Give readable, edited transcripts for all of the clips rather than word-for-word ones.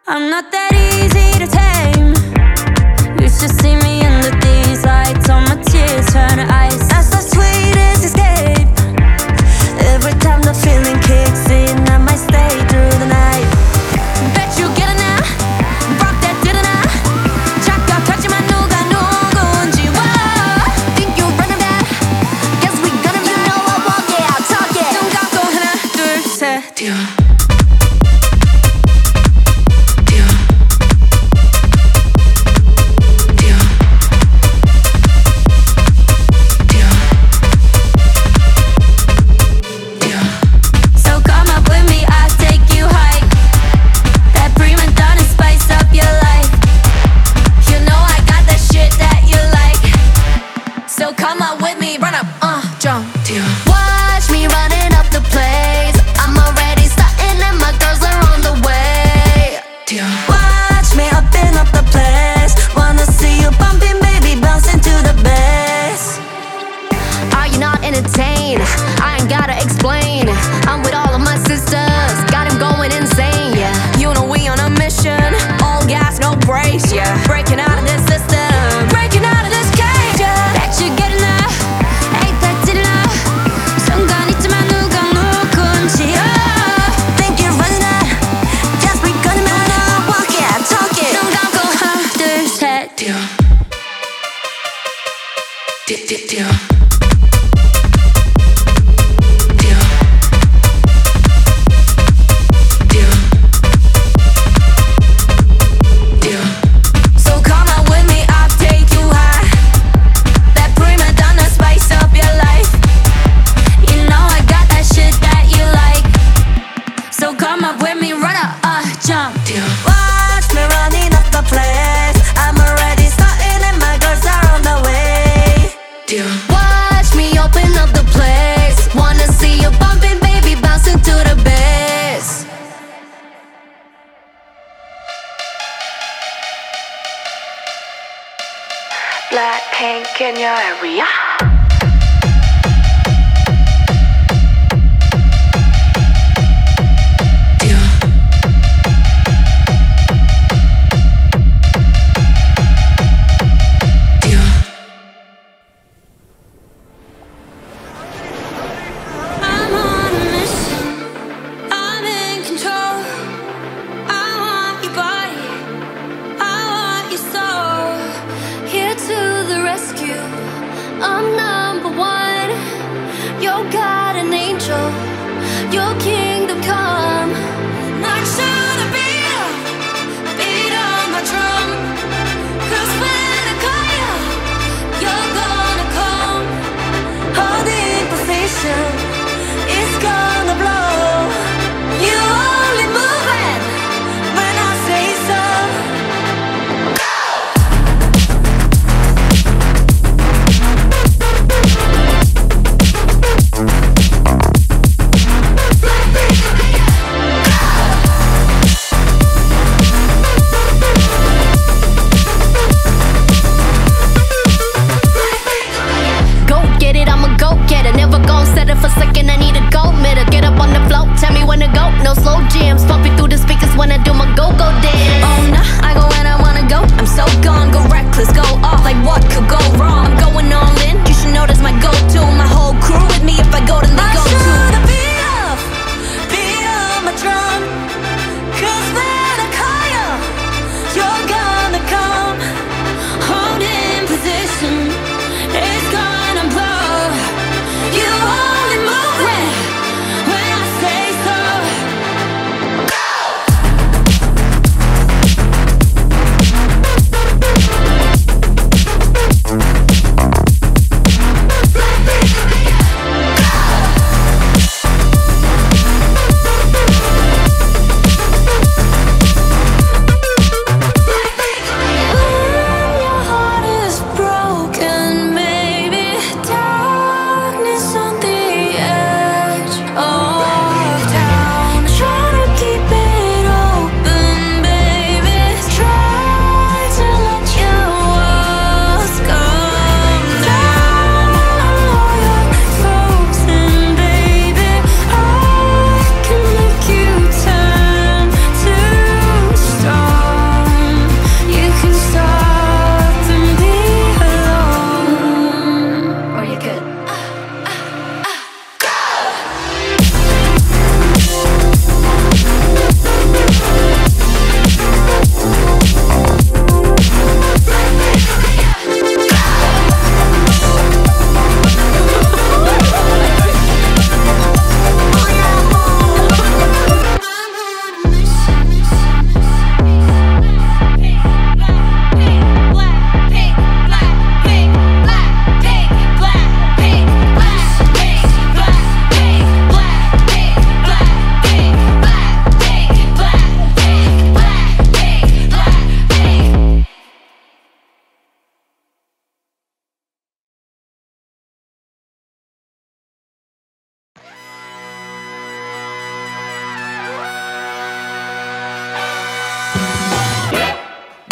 I'm not that easy to tame. You should see me under these lights. All my tears turn to ice. That's the sweetest escape. Every time the feeling kicks in, I might stay through the night. Bet you get it now. Rock that did it now. 착각하지만 누가 누군지. Whoa. Think you're running that? Guess we gonna be. You know I walk it, I'll talk it. 눈 감고 하나 둘 셋. Watch me running up the place. I'm already starting and my girls are on the way. Watch me upping up the place. Wanna see you bumping, baby, bouncing to the bass. Are you not entertained? I ain't gotta explain. I'm with all of my sisters, got him going insane, yeah. You know we on a mission, all gas, no brakes, yeah. Breaking out of this system, breaking out of this cage, yeah. Bet you get enough. So come on with me, I'll take you high. That prima donna spice up your life. You know I got that shit that you like. So come up with me, run up, jump. Watch me running up the place. I'm already starting and my girls are on the way. Watch me open up the place. Wanna see you bumping, baby, bouncing to the bass. Blackpink in your area. I'm on a mission. I'm in control. I want your body. I want your soul. Here to the rescue. I'm number one. Your God an angel. Your kingdom come. Not sure to beat on my drum. 'Cause when I call you, you're gonna come. All the imperfection is gonna blow. You only move it when I say so. Blackpink.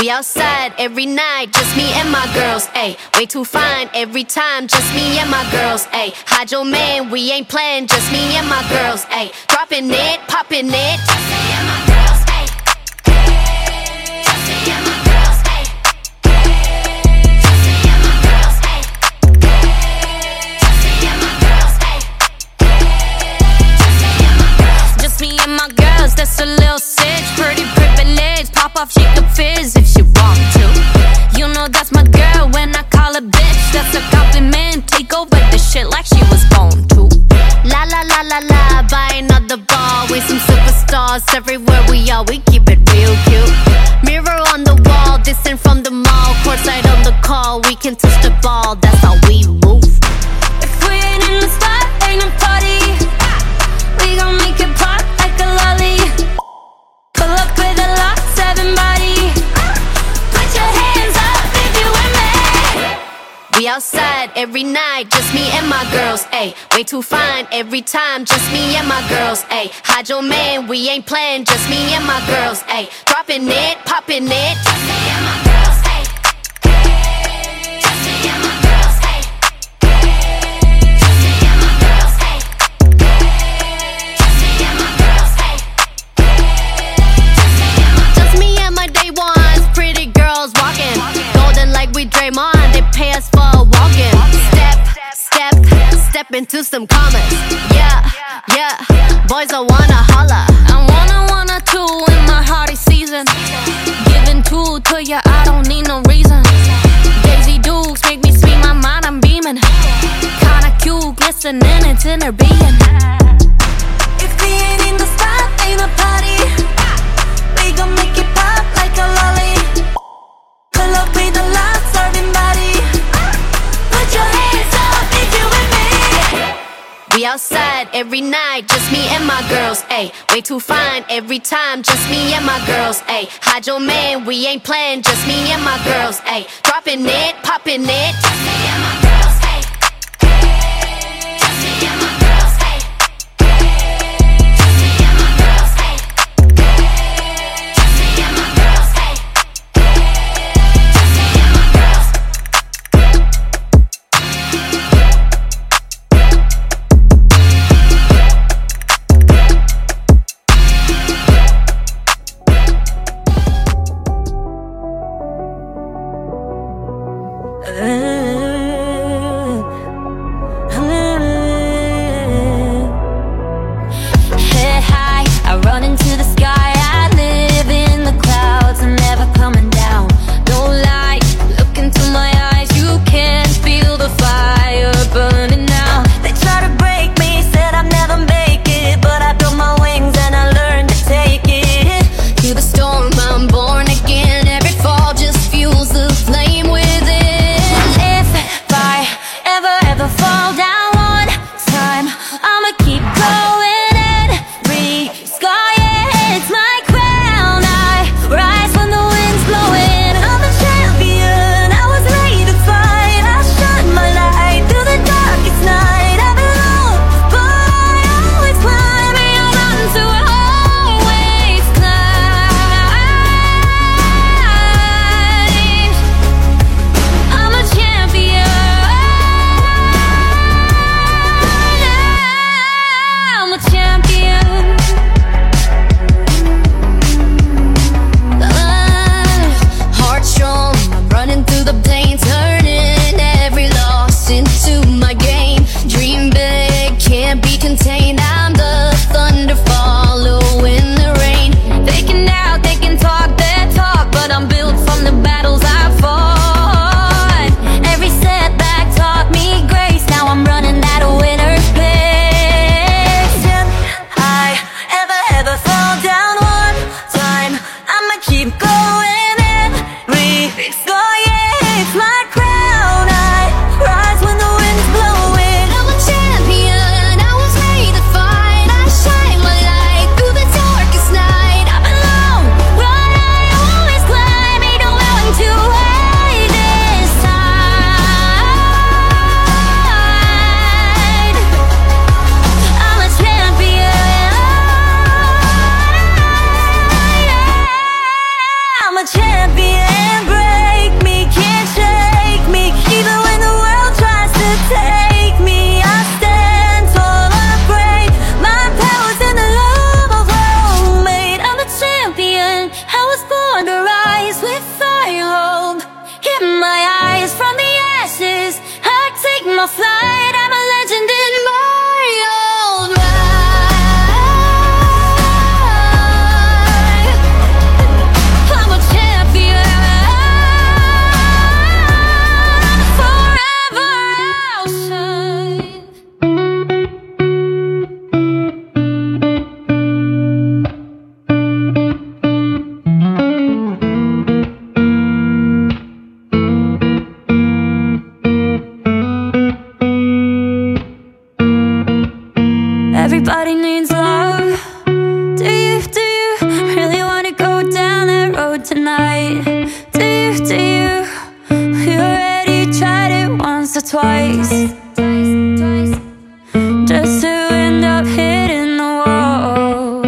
We outside every night, just me and my girls, ayy. Way too fine every time, just me and my girls, ayy. Hide your man, we ain't playing, just me and my girls, ayy. Dropping it, popping it, just me and my girls, ayy. Just me and my girls, ayy. Just me and my girls, ayy. Just me and my girls, ayy. Just me and my girls, that's a little sitch, pretty privileged. Pop off, she could fizz if she want to. You know that's my girl when I call her bitch. That's a compliment, take over the shit like she was born to. La la la la la, buy another ball. We some superstars everywhere we are, we keep it real cute. Mirror on the wall, distant from the mall. Courtside on the call, we can touch the ball, that's how we move. If we ain't in the spot, ain't no party. We gon' make it pop like a lolly. Pull up with a lot, 7 body. Put your hands up if you with me. We outside every night, just me and my girls, ayy. Way too fine every time, just me and my girls, ayy. Hide your man, we ain't playing, just me and my girls, ayy. Dropping it, popping it, just me and my girls, ayy. Just me and my girls, ayy. Just me and my girls, ayy. Just me and my girls, ayy. Just me and my day ones, pretty girls walking. Golden like we Draymond, they pay us for a walk-in. Step into some commas. Yeah, yeah, boys I wanna holla. I wanna two in my hardy season. Giving two to ya, I don't need no reason. Daisy Dukes make me speak my mind, I'm beaming. Kinda cute, glistening, it's in her being. If we ain't in the spot, ain't a party. We gon' make it pop like a lolly. Pull up with a lot, serving body. Put your hands up if you with me. We outside every night, just me and my girls, ayy. Way too fine every time, just me and my girls, ayy. Hide your man, we ain't playing, just me and my girls, ayy. Dropping it, popping it, just me and my girls, ayy. Just me and my girls, ayy. Just me and my girls, ayy. Just me and my girls, ayy. Just me and my girls. Head high, I run into the sky. I live in the clouds, I'm never coming down. No light, look into my eyes. You can feel the fire burning now. They try to break me, said I'd never make it, but I built my wings and I learned to take it. Through the storm, I'm born again. Every fall just fuels the flame within. If I ever fall down one time, I'ma keep going and risk all, yeah, it's my crown. I rise when the wind's blowing. I'm a champion, I was made to fight. I shine my light through the darkest night. I've been low, but I always climb. And you're bound to always climb. I'm a champion, I'm a champion. Heart strong, I'm running through the pain, turning every loss into my game. Dream big, can't be contained. I'm the thunder following the rain. They can doubt, they can talk their talk, but I'm built from the battles I fought. Every setback taught me grace. Now I'm running that winner's pace. If I ever fall down one time, I'ma keep going and risk all, yeah, it's my crown. I rise when the wind's blowing. I'm a champion, I was made to fight. Everybody needs love. Do you really wanna go down that road tonight? Do you already tried it once or twice, just to end up hitting the wall?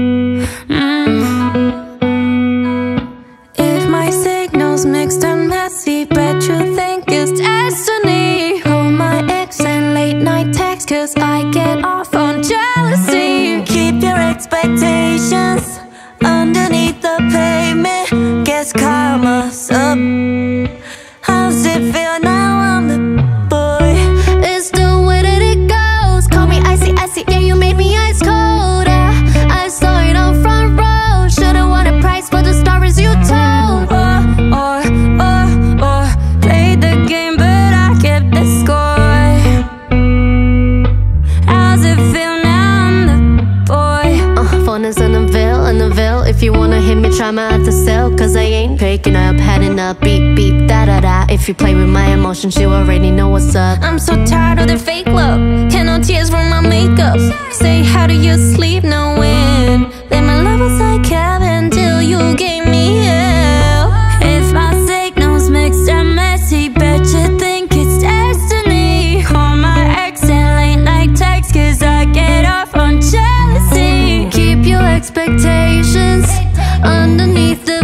If my signal's mixed and messy, bet you think it's destiny. Call my ex and late night text, cause I get off on jealousy. Keep your expectations underneath the pavement. Guess karma's up. How's it feel now I'm the boy? It's the way that it goes. Call me icy, icy, yeah, you made me ice cold. I saw it on front row. Should've won a prize for the stories you told. Or played the game, but I kept the score. How's it feel now I'm the boy? Phone is in the veil. If you wanna hit me, try me at the cell. Cause I ain't picking up, heading up, beep, beep, da-da-da. If you play with my emotions, you already know what's up. I'm so tired of the fake love. Can't no tears from my makeup. Say, how do you sleep knowing that my love was like heaven till you gave me hell? If my signal's mixed and messy, bet you think it's destiny. Call my ex and late night text, cause I get off on jealousy. Keep your expectations underneath the